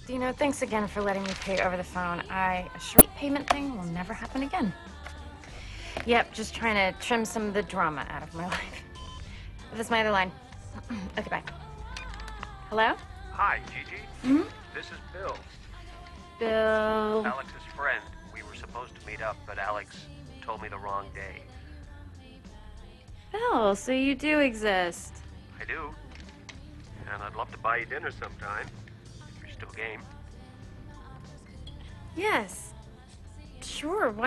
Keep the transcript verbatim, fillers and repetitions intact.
You know, thanks again for letting me pay over the phone. I assure you, payment thing will never happen again. Yep, just trying to trim some of the drama out of my life. This is my other line. Okay, bye. Hello? Hi, Gigi. Hmm? This is Bill, Bill. Alex's friend. We were supposed to meet up, but Alex told me the wrong day. Bill, so you do exist. I do. And I'd love to buy you dinner sometime, if you're still game. Yes. Sure, why